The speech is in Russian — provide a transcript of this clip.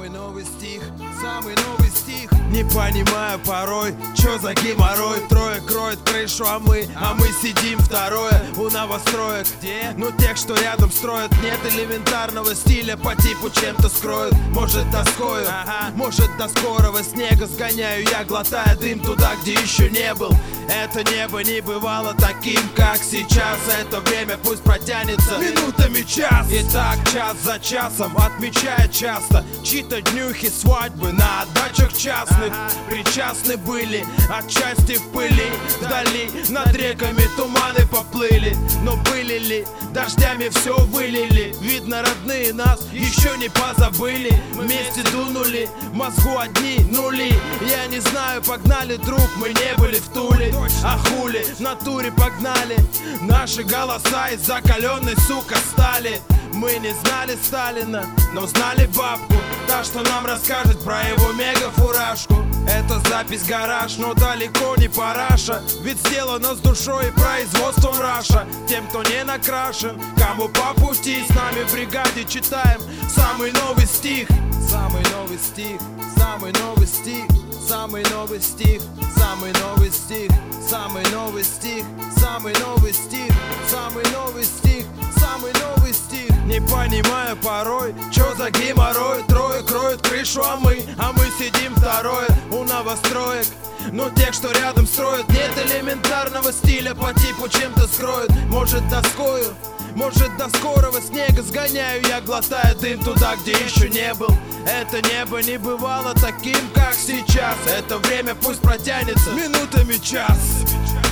Самый новый стих, самый новый стих. Не понимаю порой, чё за геморрой. Трое кроет крышу, а мы сидим второе. У новостроек, где? Ну тех, что рядом строят. Нет элементарного стиля, по типу чем-то скроют. Может тоскою, может до скорого снега сгоняю я, глотая дым туда, где еще не был. Это небо не бывало таким, как сейчас. Это время пусть протянется минутами час. И так час за часом, отмечая часто чьи-то днюхи, свадьбы на дачах частных. Причастны были отчасти в пыли. Вдали над реками туманы поплыли. Но были ли дождями все вылили? Видно, родные нас еще не позабыли. Вместе дунули, в мозгу одни нули. Я не знаю, погнали, друг, мы не были в Туле. А хули, в натуре погнали. Наши голоса из закаленной, сука, стали. Мы не знали Сталина, но знали бабку, та, что нам расскажет про его мега-фуражку. Это запись гараж, но далеко не параша. Ведь сделано с душой и производством Раша. Тем, кто не накрашен, кому по пути, с нами в бригаде читаем самый новый стих. Самый новый стих, самый новый стих, самый новый стих, самый новый стих, самый новый стих, самый новый стих, самый новый стих, самый новый стих. Не понимаю порой, чё за геморрой. Трое кроют крышу, а мы сидим второе. У новостроек, но тех, что рядом строят. Нет элементарного стиля, по типу чем-то скроют. Может доскою, может до скорого снега сгоняю я, глотая дым туда, где еще не был. Это небо не бывало таким, как сейчас. Это время пусть протянется минутами час.